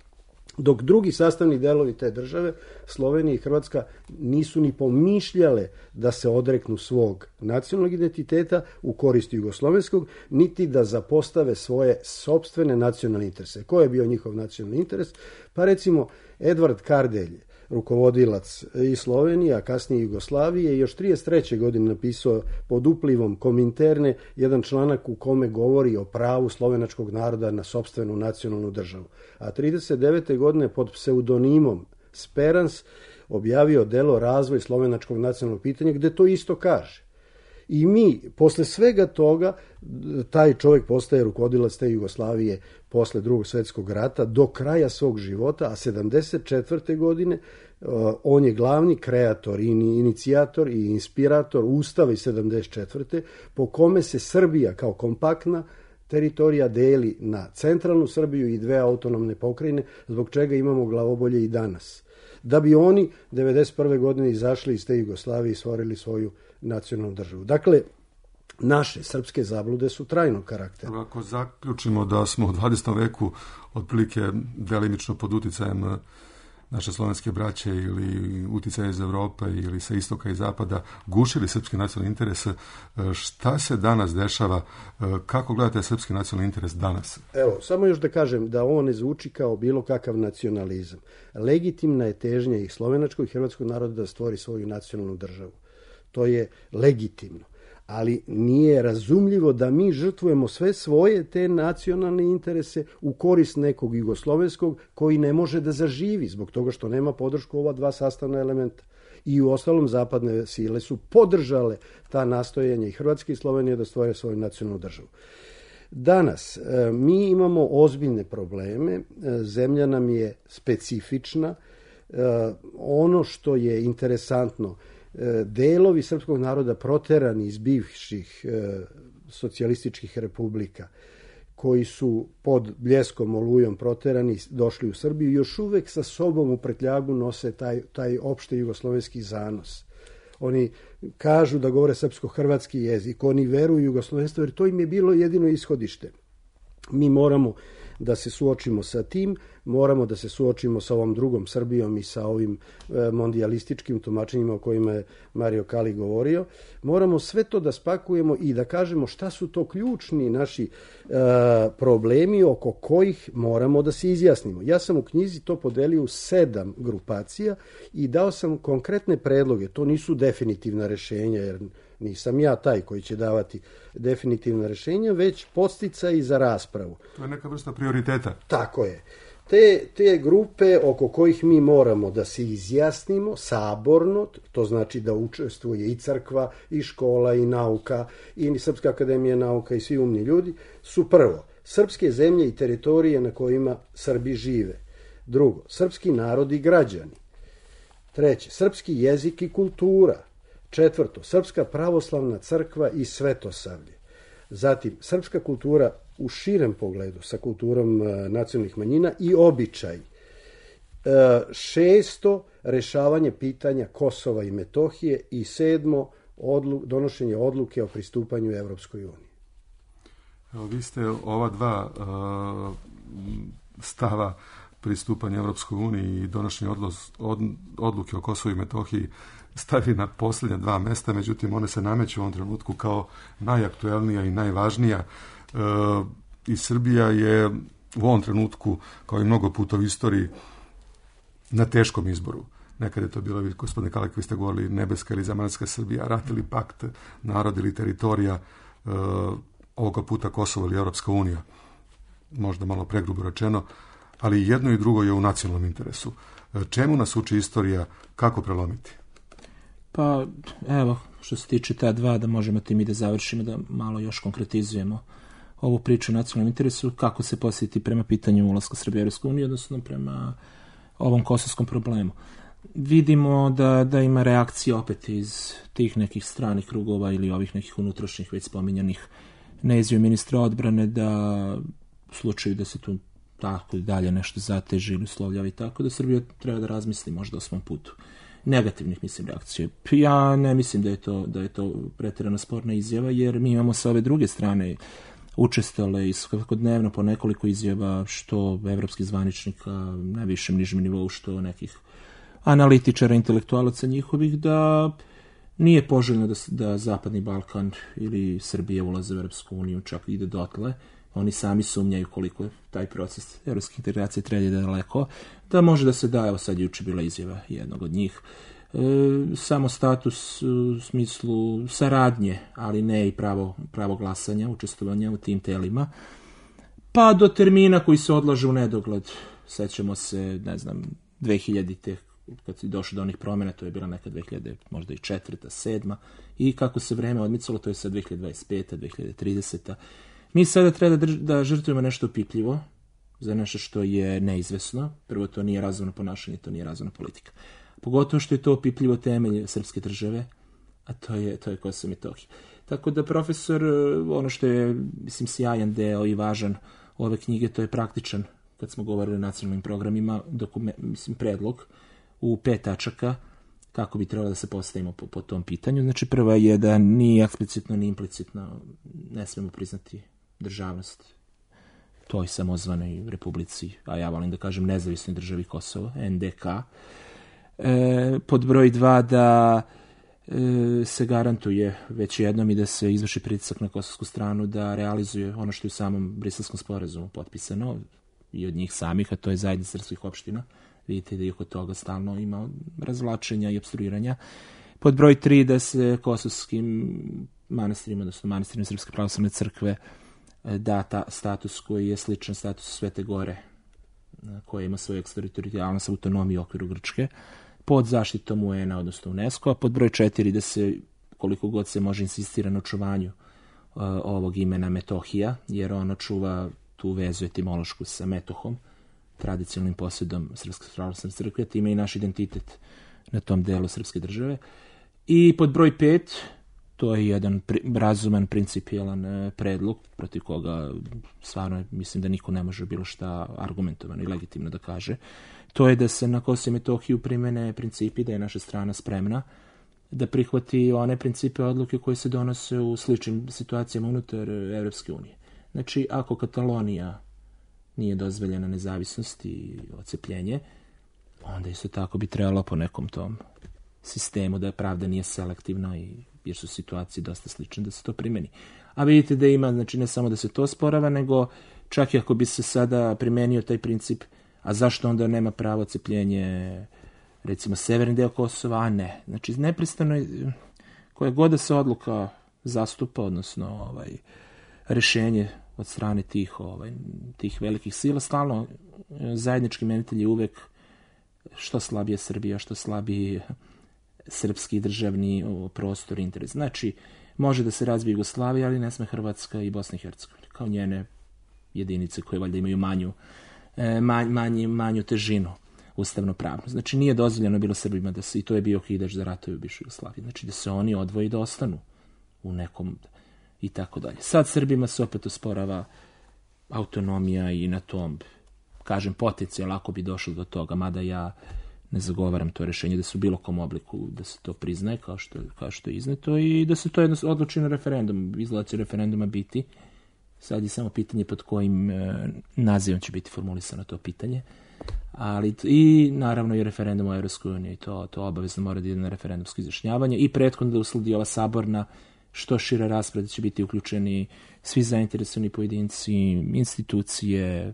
Dok drugi sastavni delovi te države, Slovenija i Hrvatska, nisu ni pomišljale da se odreknu svog nacionalnog identiteta u korist jugoslovenskog, niti da zapostave svoje sopstvene nacionalne interese. Ko je bio njihov nacionalni interes? Pa recimo Edvard Kardelj, rukovodilac i Slovenije, a kasnije Jugoslavije, još 1933. godine napisao pod uplivom Kominterne jedan članak u kome govori o pravu slovenačkog naroda na sopstvenu nacionalnu državu. A 1939. godine pod pseudonimom Sperans objavio delo Razvoj slovenačkog nacionalnog pitanja, gde to isto kaže. I mi, posle svega toga, taj čovjek postaje rukovodilac te Jugoslavije posle Drugog svjetskog rata do kraja svog života, a 1974. godine on je glavni kreator i inicijator i inspirator Ustava iz 1974. po kome se Srbija kao kompaktna teritorija deli na centralnu Srbiju i dve autonomne pokrajine, zbog čega imamo glavobolje i danas. Da bi oni 1991. godine izašli iz te Jugoslavije i stvorili svoju nacionalnu državu. Dakle, naše srpske zablude su trajnog karaktera. Ako zaključimo da smo u 20. veku otprilike delimično pod uticajem naše slovenske braće ili uticaje iz Evrope ili sa istoka i zapada gušili srpski nacionalni interes, šta se danas dešava? Kako gledate srpski nacionalni interes danas? Evo, samo još da kažem da ovo ne zvuči kao bilo kakav nacionalizam. Legitimna je težnja i slovenačkog i hrvatskog naroda da stvori svoju nacionalnu državu. To je legitimno. Ali nije razumljivo da mi žrtvujemo sve svoje te nacionalne interese u korist nekog jugoslovenskog koji ne može da zaživi zbog toga što nema podršku ova dva sastavna elementa. I u ostalom zapadne sile su podržale ta nastojanja i Hrvatske i Slovenije da stvore svoju nacionalnu državu. Danas mi imamo ozbiljne probleme, zemlja nam je specifična, ono što je interesantno, delovi srpskog naroda proterani iz bivših socijalističkih republika koji su pod Bljeskom, Olujom proterani, došli u Srbiju, još uvek sa sobom u prtljagu nose taj opšte jugoslovenski zanos. Oni kažu da govore srpsko-hrvatski jezik, oni veruju jugoslovenstvo jer to im je bilo jedino ishodište. Mi moramo da se suočimo sa tim, moramo da se suočimo sa ovom drugom Srbijom i sa ovim mondijalističkim tumačenjima o kojima je Mario Kali govorio. Moramo sve to da spakujemo i da kažemo šta su to ključni naši problemi oko kojih moramo da se izjasnimo. Ja sam u knjizi to podelio u 7 grupacija i dao sam konkretne predloge. To nisu definitivna rešenja, jer nisam ja taj koji će davati definitivna rešenja, već podsticaj za raspravu. To je neka vrsta prioriteta. Tako je. Te grupe oko kojih mi moramo da se izjasnimo saborno, to znači da učestvuje i crkva, i škola, i nauka, i Srpska akademija nauka i svi umni ljudi, su prvo, srpske zemlje i teritorije na kojima Srbi žive. Drugo, srpski narod i građani. Treće, srpski jezik i kultura. Četvrto, srpska pravoslavna crkva i svetosavlje. Zatim, srpska kultura u širem pogledu sa kulturom nacionalnih manjina i običaj. Šesto, rešavanje pitanja Kosova i Metohije i sedmo, donošenje odluke o pristupanju Evropskoj uniji. Evo, vi ste ova dva stava pristupanja Evropskoj uniji i donošenje odluke o Kosovu i Metohiji stavili na posljednja 2 mesta, međutim one se nameću u ovom trenutku kao najaktuelnija i najvažnija. I Srbija je u ovom trenutku, kao i mnogo puta u istoriji, na teškom izboru. Nekada je to bilo, gospodine Kalek, vi ste govorili nebeska ili zemaljska Srbija, rat ili pakt, narod ili teritorija, ovoga puta Kosovo ili Europska unija. Možda malo pregrubo rečeno, ali jedno i drugo je u nacionalnom interesu. Čemu nas uči istorija, kako prelomiti? Pa, evo, što se tiče ta dva, da možemo tim i da završimo, da malo još konkretizujemo ovu priču o nacionalnom interesu, kako se posjetiti prema pitanju ulaska Srbije u Europsku uniju, odnosno prema ovom kosovskom problemu. Vidimo da ima reakcija opet iz tih nekih stranih krugova ili ovih nekih unutrašnjih već spominjanih na izjavu ministra odbrane da u slučaju da se tu tako i dalje nešto zateži ili uslovljavi tako, da Srbija treba da razmisli možda o svom putu. Negativnih, mislim, reakcije. Ja ne mislim da je to pretjerano sporna izjava, jer mi imamo sa ove druge strane učestale i svakodnevno po nekoliko izjava, što evropskih zvaničnika na višem nižem nivou, što nekih analitičara, intelektualaca njihovih, da nije poželjno da Zapadni Balkan ili Srbija ulaze u Europsku uniju, čak ide dotle. Oni sami sumnjaju koliko je taj proces evropske integracije treba daleko, da može da se da, evo sad juče bila izjava jednog od njih, samo status u smislu saradnje, ali ne i pravo glasanja, učestvovanja u tim telima, pa do termina koji se odlaže u nedogled. Sećamo se, 2000-te, kad si došao do onih promjena, to je bila neka 2000, možda i 4., 7. I kako se vreme odmicalo, to je sad 2025. 2030. Mi sada treba da žrtvujemo nešto opipljivo za nešto što je neizvesno. Prvo, to nije razumno ponašanje, to nije razumna politika. Pogotovo što je to opipljivo temelj srpske države, a to je Kosovo i Metohija. Tako da profesor, ono što je, sjajan deo i važan ove knjige, to je praktičan, kad smo govorili o nacionalnim programima, predlog u 5 tačaka kako bi trebalo da se postavimo po tom pitanju. Znači, prva je da ni eksplicitno ni implicitno ne smemo priznati državnost toj samozvanoj republici, a ja volim da kažem nezavisnoj državi Kosovo, NDK. Pod broj 2 da se garantuje već jednom i da se izvrši pritisak na kosovsku stranu da realizuje ono što je u samom Briselskom sporazumu potpisano i od njih samih, a to je zajednica srpskih opština. Vidite da je oko toga stalno ima razvlačenja i opstruiranja. Pod broj 3 da se kosovskim manastirima, odnosno manastirima Srpske pravoslavne crkve, da status koji je sličan statusu Svete Gore, koja ima svoju eksteritorijalnost, autonomiju u okviru Grčke, pod zaštitom UN-a, odnosno UNESCO, a pod broj 4 da se, koliko god se može, insistira na očuvanju ovog imena Metohija, jer ono čuva tu vezu etimološku sa Metohom, tradicionalnim posjedom Srpske pravoslavne crkve, time i naš identitet na tom delu srpske države. I pod broj 5, to je jedan razuman, principijelan predlog, protiv koga stvarno mislim da niko ne može bilo šta argumentovano i legitimno da kaže. To je da se na Kosovo i Metohiju primene principi, da je naša strana spremna da prihvati one principe odluke koje se donose u sličnim situacijama unutar Evropske unije. Znači, ako Katalonija nije dozvoljena nezavisnost i ocepljenje, onda isto tako bi trebalo po nekom tom sistemu da pravda nije selektivna jer su situacije dosta slične da se to primeni. A vidite da ima, znači ne samo da se to sporava, nego čak i ako bi se sada primenio taj princip, a zašto onda nema pravo ocepljenje recimo severni deo Kosova, a ne. Znači neprestano koja god da se odluka zastupa, odnosno rešenje od strane tih velikih sila, stalno zajednički imenitelj je uvek što slabije Srbija, što slabiji srpski državni prostor i interes. Znači, može da se razvije Jugoslavija, ali ne sme Hrvatska i Bosna i Hercegovina, kao njene jedinice koje valjda imaju manju težinu ustavno pravno. Znači, nije dozvoljeno bilo Srbima da se, i to je bio okidač za ratove u bivšoj Jugoslaviji, znači da se oni odvoje i da ostanu u nekom i tako dalje. Sad Srbima se opet osporava autonomija i na tom, kažem, potencijal ako bi došlo do toga, mada ja ne zagovaram to rešenje da se u bilo kom obliku da se to priznaje kao što je izneto i da se to odluči na referendum. Izgleda će referenduma biti. Sad je samo pitanje pod kojim nazivom će biti formulisano to pitanje. Ali i naravno i referendum o Evropskoj uniji, to obavezno mora da ide na referendumsko izjašnjavanje i prethodno da usledi ova saborna što šira rasprava, da će biti uključeni svi zainteresovani pojedinci, institucije,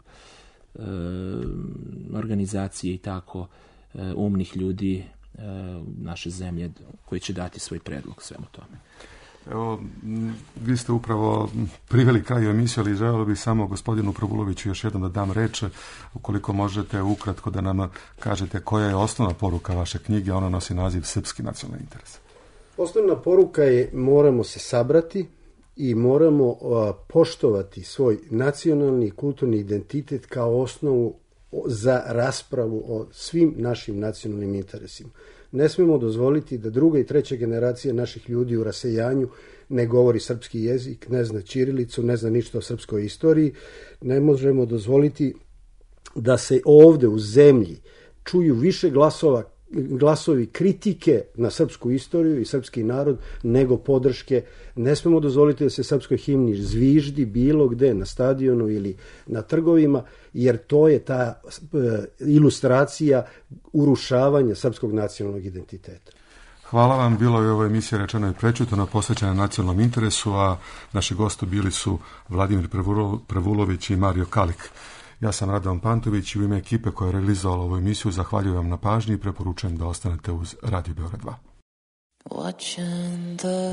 organizacije i tako umnih ljudi naše zemlje koji će dati svoj predlog svemu tome. Evo, vi ste upravo priveli kraju emisiju, ali želeo bih samo gospodinu Probuloviću još jednom da dam reč, ukoliko možete ukratko da nam kažete koja je osnovna poruka vaše knjige, ona nosi naziv Srpski nacionalni interes. Osnovna poruka je moramo se sabrati i moramo poštovati svoj nacionalni i kulturni identitet kao osnovu za raspravu o svim našim nacionalnim interesima. Ne smemo dozvoliti da druga i treća generacija naših ljudi u rasejanju ne govori srpski jezik, ne zna ćirilicu, ne zna ništa o srpskoj istoriji. Ne možemo dozvoliti da se ovde u zemlji čuju više glasova glasovi kritike na srpsku istoriju i srpski narod, nego podrške. Ne smemo dozvoliti da se srpskoj himni zviždi bilo gde, na stadionu ili na trgovima, jer to je ta ilustracija urušavanja srpskog nacionalnog identiteta. Hvala vam, bilo je ovo emisija Rečeno i prečutano, posvećena nacionalnom interesu, a naši gosti bili su Vladimir Prevulović i Mario Kalik. Ja sam Radovan Pantović i u ime ekipe koja je realizovala ovu emisiju zahvaljujem vam na pažnji i preporučujem da ostanete uz Radio Beograd 2. Watching the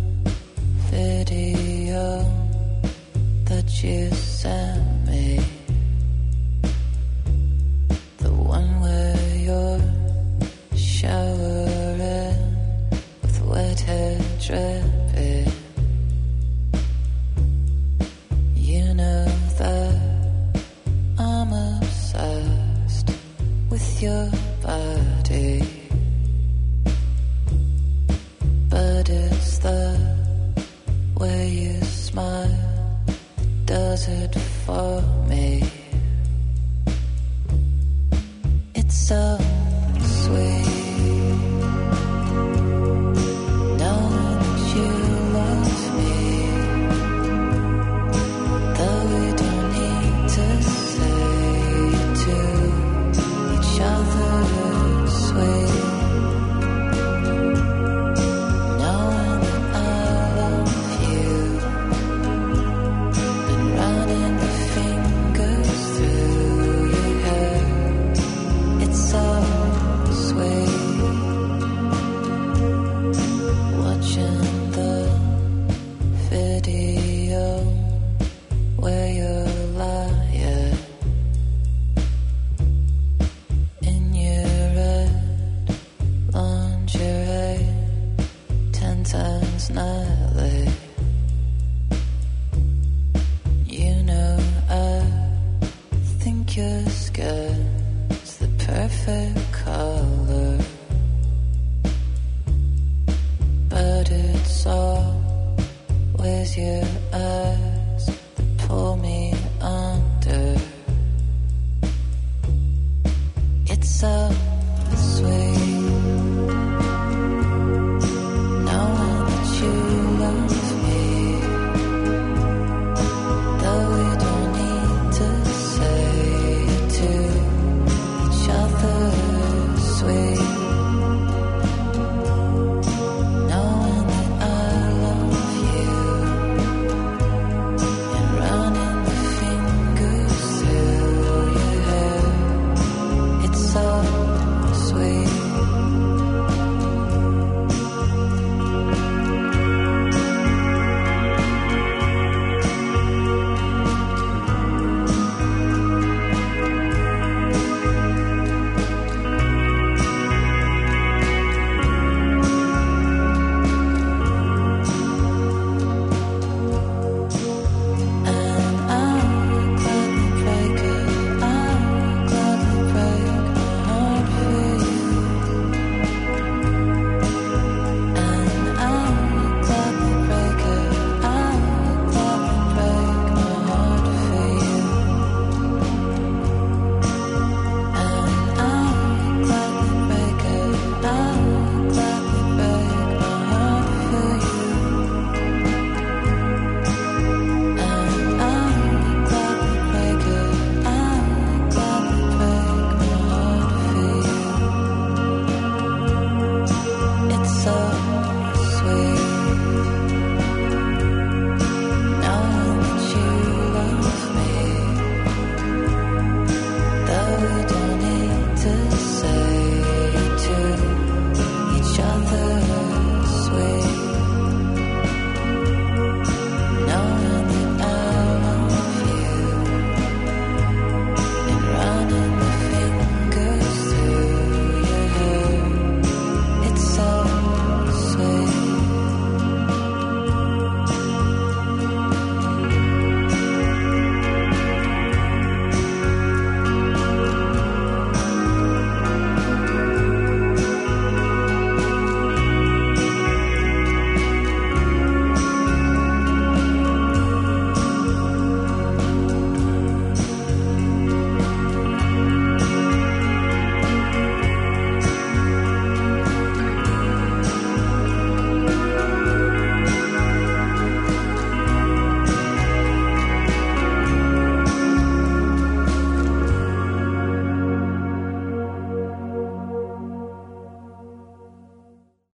video that you sent me, the one where you're showering with wet hair dripping. You know that I'm obsessed with your body, but it's the way you smile that does it for me. It's so